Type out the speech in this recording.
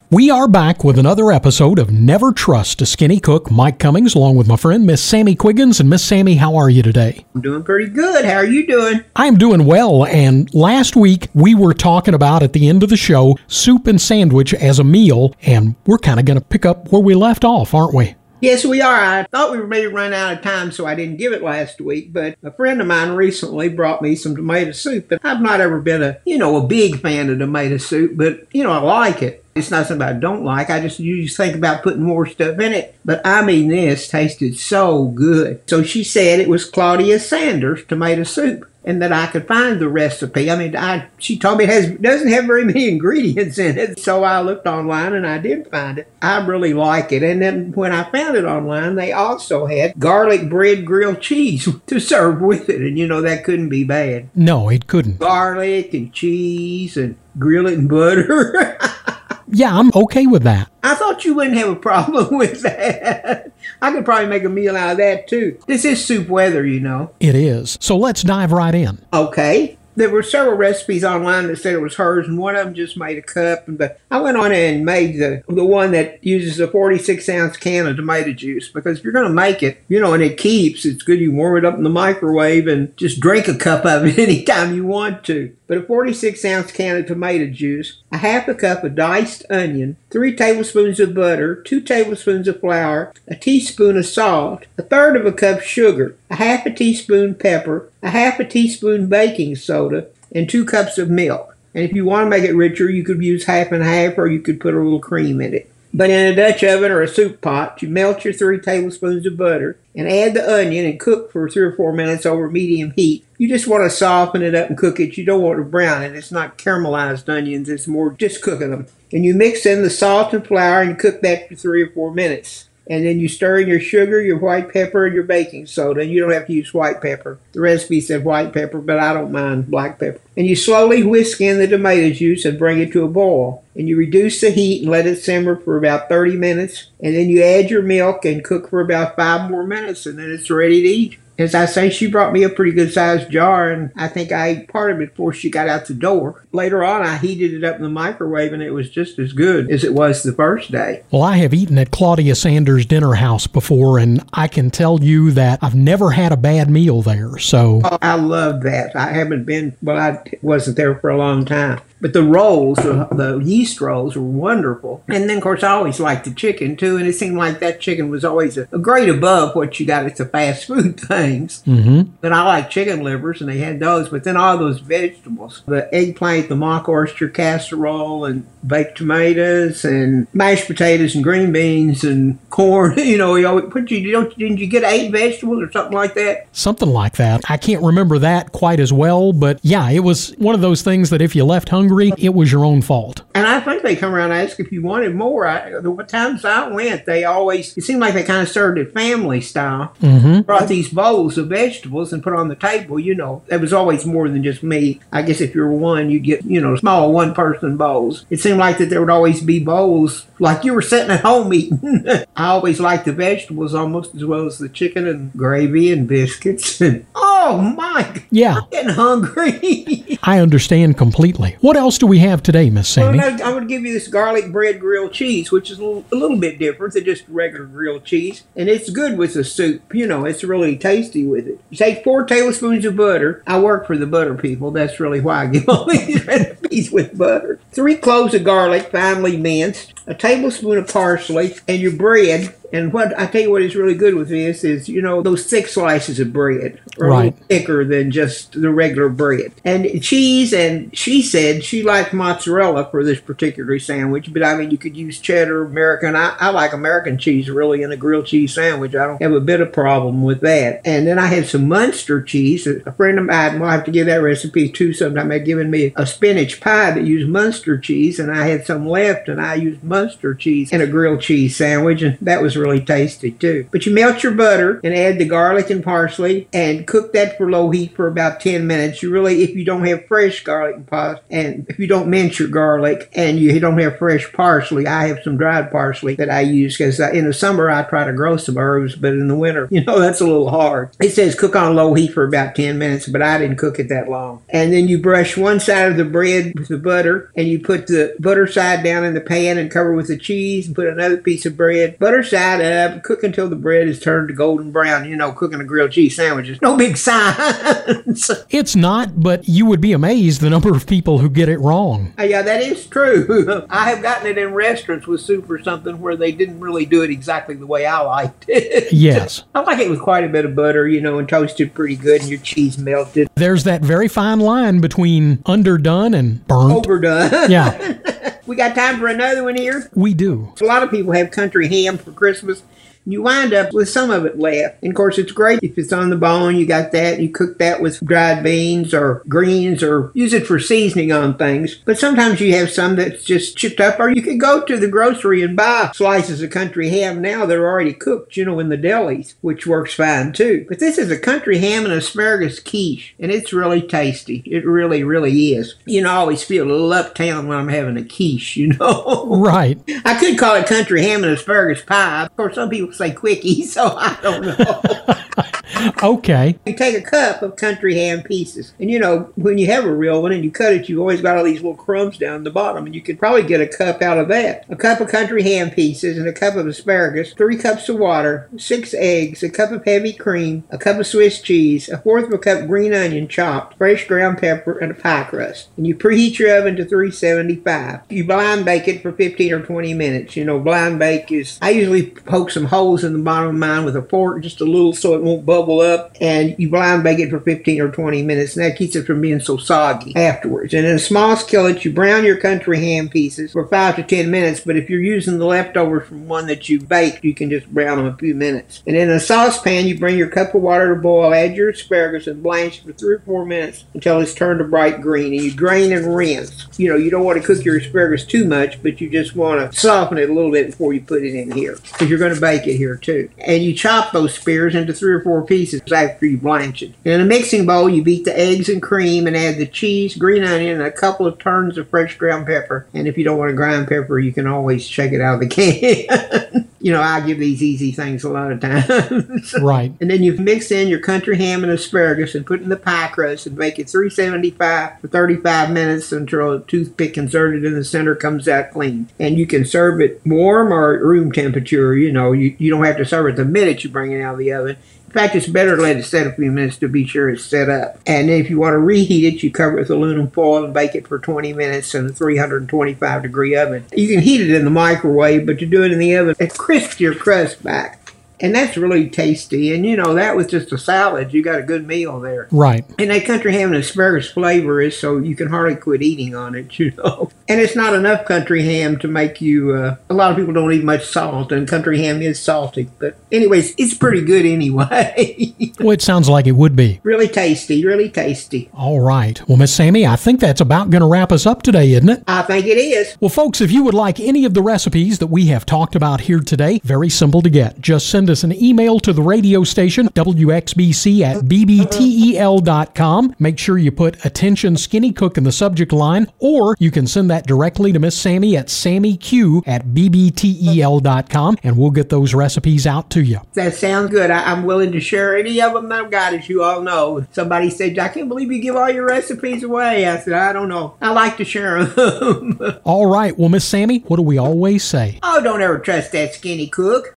We are back with another episode of Never Trust a Skinny Cook. Mike Cummings, along with my friend Miss Sammy Quiggins. And Miss Sammy, how are you today? I'm doing pretty good. How are you doing? I'm doing well. And last week we were talking about, at the end of the show, soup and sandwich as a meal. And we're kind of going to pick up where we left off, aren't we? Yes, we are. I thought we were maybe run out of time, so I didn't give it last week. But a friend of mine recently brought me some tomato soup. And I've not ever been a big fan of tomato soup, but, I like it. It's not something I don't like. I just usually think about putting more stuff in it. But I mean, this tasted so good. So she said it was Claudia Sanders tomato soup, and that I could find the recipe. I mean, she told me it doesn't have very many ingredients in it. So I looked online and I did find it. I really like it. And then when I found it online, they also had garlic bread grilled cheese to serve with it. And that couldn't be bad. No, it couldn't. Garlic and cheese and grill it in butter. Yeah, I'm okay with that. I thought you wouldn't have a problem with that. I could probably make a meal out of that, too. This is soup weather, It is. So let's dive right in. Okay. There were several recipes online that said it was hers, and one of them just made a cup. But I went on and made the one that uses a 46-ounce can of tomato juice, because if you're going to make it, and it keeps, it's good you warm it up in the microwave and just drink a cup of it anytime you want to. But a 46-ounce can of tomato juice, a half a cup of diced onion, 3 tablespoons of butter, 2 tablespoons of flour, a teaspoon of salt, a third of a cup sugar, a half a teaspoon pepper, a half a teaspoon baking soda, and 2 cups of milk. And if you want to make it richer, you could use half and half, or you could put a little cream in it. But in a Dutch oven or a soup pot, you melt your 3 tablespoons of butter and add the onion and cook for 3 or 4 minutes over medium heat. You just want to soften it up and cook it. You don't want to brown it. It's not caramelized onions. It's more just cooking them. And you mix in the salt and flour and cook that for 3 or 4 minutes. And then you stir in your sugar, your white pepper, and your baking soda. And you don't have to use white pepper. The recipe said white pepper, but I don't mind black pepper. And you slowly whisk in the tomato juice and bring it to a boil. And you reduce the heat and let it simmer for about 30 minutes. And then you add your milk and cook for about 5 more minutes, and then it's ready to eat. As I say, she brought me a pretty good-sized jar, and I think I ate part of it before she got out the door. Later on, I heated it up in the microwave, and it was just as good as it was the first day. Well, I have eaten at Claudia Sanders' dinner house before, and I can tell you that I've never had a bad meal there, so... Oh, I love that. I wasn't there for a long time. But the rolls, the yeast rolls, were wonderful. And then, of course, I always liked the chicken, too. And it seemed like that chicken was always a grade above what you got at the fast food things. Mm-hmm. But I like chicken livers, and they had those. But then all those vegetables, the eggplant, the mock oyster casserole, and baked tomatoes, and mashed potatoes, and green beans, and corn. Didn't you get 8 vegetables or something like that? Something like that. I can't remember that quite as well. But, yeah, it was one of those things that if you left hungry, it was your own fault. And I think they come around and ask if you wanted more. The times I went, it seemed like they kind of served it family style. Mm-hmm. Brought these bowls of vegetables and put on the table, There was always more than just me. I guess if you're one, you'd get, small one-person bowls. It seemed like that there would always be bowls like you were sitting at home eating. I always liked the vegetables almost as well as the chicken and gravy and biscuits. Oh, my! Yeah. I'm getting hungry. I understand completely. What else do we have today, Miss Sammy? Well, I'm going to give you this garlic bread grilled cheese, which is a little bit different than just regular grilled cheese. And it's good with the soup. It's really tasty with it. You take 4 tablespoons of butter. I work for the butter people. That's really why I give all these recipes with butter. 3 cloves of garlic, finely minced. A tablespoon of parsley, and your bread. And I tell you what is really good with this is, those thick slices of bread are a little thicker than just the regular bread. And cheese, and she said she liked mozzarella for this particular sandwich, but I mean, you could use cheddar, American. I like American cheese really in a grilled cheese sandwich. I don't have a bit of problem with that. And then I had some Munster cheese. A friend of mine, will have to give that recipe too sometime, had given me a spinach pie that used Munster cheese, and I had some left, and I used Munster cheese in a grilled cheese sandwich, and that was really tasty too. But you melt your butter and add the garlic and parsley and cook that for low heat for about 10 minutes. You really, if you don't have fresh garlic and parsley, and if you don't mince your garlic and you don't have fresh parsley, I have some dried parsley that I use because in the summer I try to grow some herbs, but in the winter, that's a little hard. It says cook on low heat for about 10 minutes, but I didn't cook it that long. And then you brush one side of the bread bread with the butter, and you put the butter side down in the pan and cover with the cheese and put another piece of bread. Butter side up, cook until the bread is turned to golden brown. You know, cooking a grilled cheese sandwich is no big science. It's not, but you would be amazed the number of people who get it wrong. Yeah, that is true. I have gotten it in restaurants with soup or something where they didn't really do it exactly the way I liked it. Yes. I like it with quite a bit of butter, you know, and toasted pretty good and your cheese melted. There's that very fine line between underdone and burnt. Overdone. Yeah. We got time for another one here? We do. A lot of people have country ham for Christmas. You wind up with some of it left. And of course, it's great if it's on the bone. You got that. You cook that with dried beans or greens or use it for seasoning on things. But sometimes you have some that's just chipped up. Or you could go to the grocery and buy slices of country ham now. They're already cooked, you know, in the delis, which works fine too. But this is a country ham and asparagus quiche. And it's really tasty. It really, really is. You know, I always feel a little uptown when I'm having a quiche, you know. Right. I could call it country ham and asparagus pie. Of course, some people say quickie, so I don't know. Okay. You take a cup of country ham pieces, and you know, when you have a real one and you cut it, you've always got all these little crumbs down the bottom, and you could probably get a cup out of that. A cup of country ham pieces and a cup of asparagus, 3 cups of water, 6 eggs, a cup of heavy cream, a cup of Swiss cheese, a fourth of a cup green onion chopped, fresh ground pepper, and a pie crust. And you preheat your oven to 375. You blind bake it for 15 or 20 minutes. You know, blind bake is, I usually poke some holes in the bottom of mine with a fork, just a little so it won't bubble up, and you blind bake it for 15 or 20 minutes, and that keeps it from being so soggy afterwards. And in a small skillet, you brown your country ham pieces for 5 to 10 minutes, but if you're using the leftovers from one that you baked, you can just brown them a few minutes. And in a saucepan, you bring your cup of water to boil, add your asparagus, and blanch for 3 or 4 minutes until it's turned a bright green, and you drain and rinse. You know, you don't want to cook your asparagus too much, but you just want to soften it a little bit before you put it in here, because you're going to bake it here too. And you chop those spears into 3 or 4 pieces after you blanch it. In a mixing bowl, you beat the eggs and cream and add the cheese, green onion, and a couple of turns of fresh ground pepper. And if you don't want to grind pepper, you can always shake it out of the can. You know, I give these easy things a lot of times. Right. And then you mix in your country ham and asparagus and put in the pie crust and bake it 375 for 35 minutes until a toothpick inserted in the center comes out clean. And you can serve it warm or at room temperature. You know, you don't have to serve it the minute you bring it out of the oven. In fact, it's better to let it set a few minutes to be sure it's set up. And if you want to reheat it, you cover it with aluminum foil and bake it for 20 minutes in a 325-degree oven. You can heat it in the microwave, but to do it in the oven, it crisps your crust back. And that's really tasty. And, you know, that was just a salad. You got a good meal there. Right. And that country ham and asparagus flavor is so you can hardly quit eating on it, you know. And it's not enough country ham to make you, a lot of people don't eat much salt, and country ham is salty. But anyways, it's pretty good anyway. Well, it sounds like it would be. Really tasty, really tasty. All right. Well, Miss Sammy, I think that's about going to wrap us up today, isn't it? I think it is. Well, folks, if you would like any of the recipes that we have talked about here today, very simple to get. Just send us an email to the radio station, WXBC at bbtel.com. Make sure you put "Attention Skinny Cook" in the subject line, or you can send that directly to Miss Sammy at sammyq at bbtel.com, and we'll get those recipes out to you. That sounds good. I'm willing to share any of them that I've got, as you all know. Somebody said, "I can't believe you give all your recipes away." I said, "I don't know. I like to share them." All right. Well, Miss Sammy, what do we always say? Oh, don't ever trust that skinny cook.